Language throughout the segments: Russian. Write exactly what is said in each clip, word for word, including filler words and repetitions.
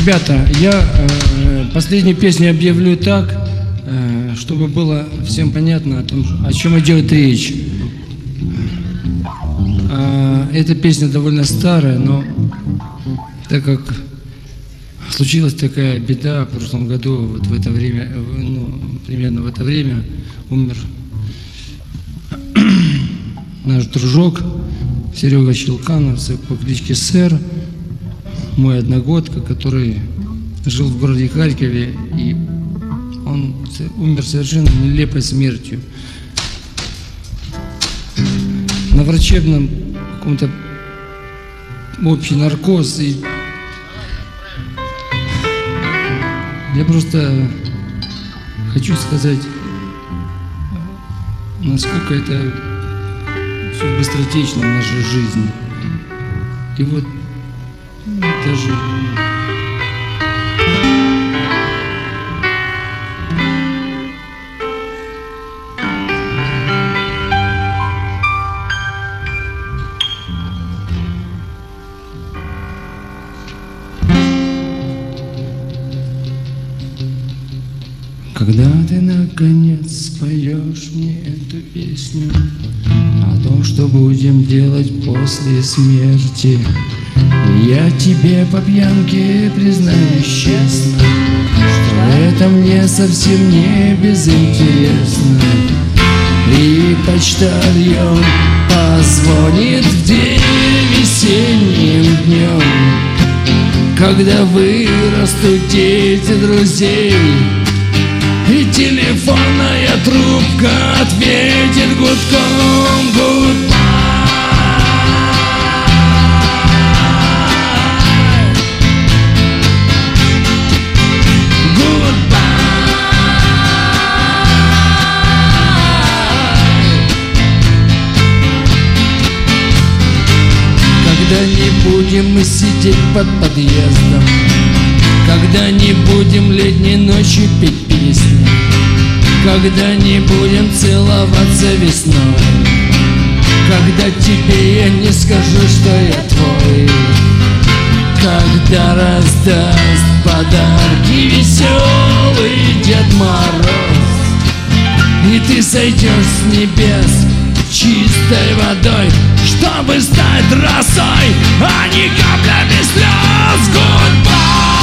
Ребята, я э, последнюю песню объявлю так, э, чтобы было всем понятно о том, о чем идет речь. Э, эта песня довольно старая, но так как случилась такая беда в прошлом году, вот в это время, ну, примерно в это время умер наш дружок Серега Щелкановцев по кличке Сэр, мой одногодка, который жил в городе Харькове, и он умер совершенно нелепой смертью. На врачебном каком-то общий наркоз. И я просто хочу сказать, насколько это все быстротечно в нашей жизни. И вот даже когда ты наконец споешь мне эту песню о том, что будем делать после смерти, я тебе по пьянке признаюсь честно, что это мне совсем не безинтересно. И почтальон позвонит в день весенним днем, когда вырастут дети друзей, и телефонная трубка ответит гудком гудбай. Когда не будем мы сидеть под подъездом, когда не будем летней ночью петь песни, когда не будем целоваться весной, когда тебе я не скажу, что я твой, когда раздаст подарки веселый Дед Мороз, и ты сойдешь с небес чистой водой, чтобы стать росой, а не каплями слез. Goodbye.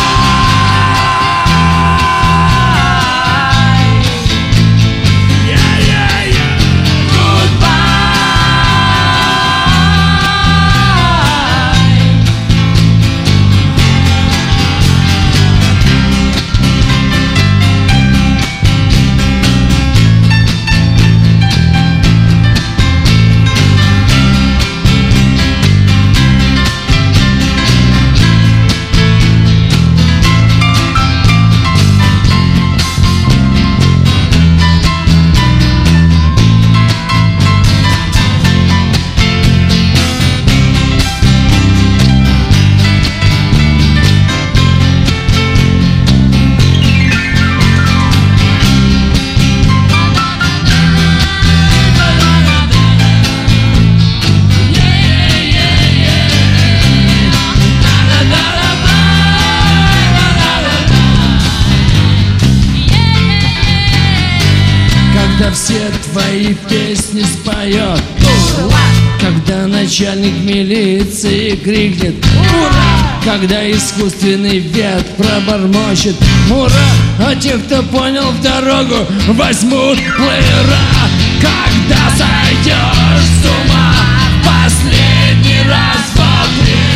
Когда все твои песни споет, ура! Когда начальник милиции крикнет, ура! Когда искусственный вет пробормочет, ура! А те, кто понял в дорогу, возьмут плеера. Когда сойдешь с ума последний раз во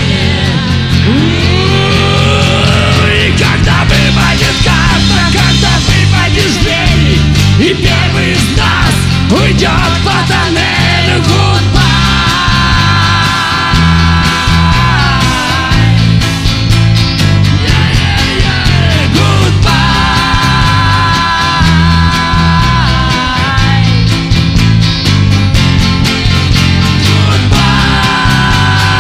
время, и когда выпадет карта, когда выпадет жребий, и первый из нас уйдет по тоннелю. Goodbye. Yeah, yeah, yeah. Goodbye. Goodbye.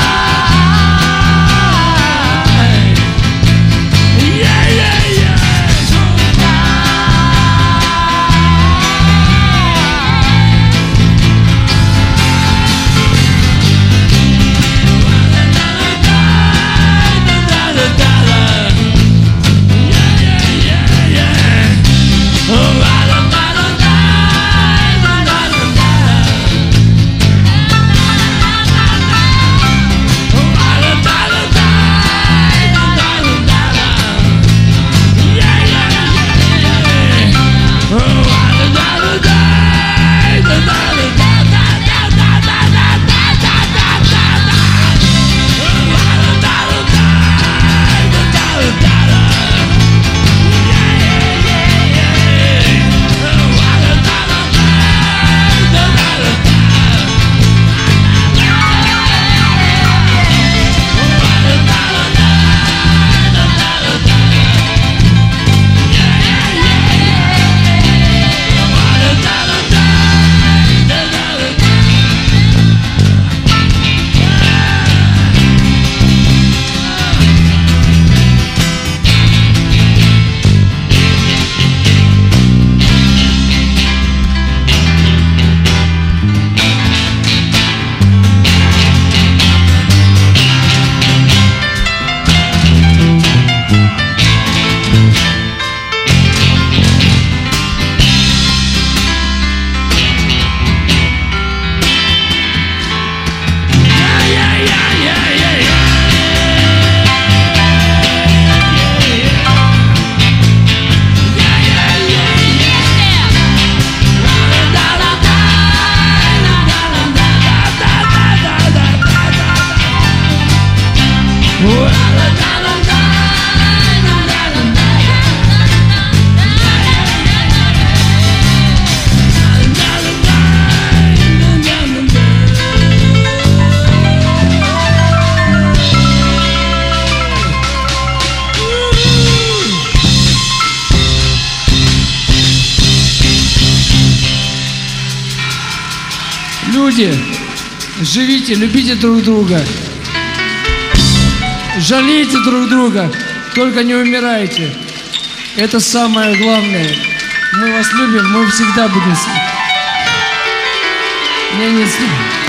люди, живите, любите друг друга, жалейте друг друга, только не умирайте. Это самое главное. Мы вас любим, мы всегда будем с вами.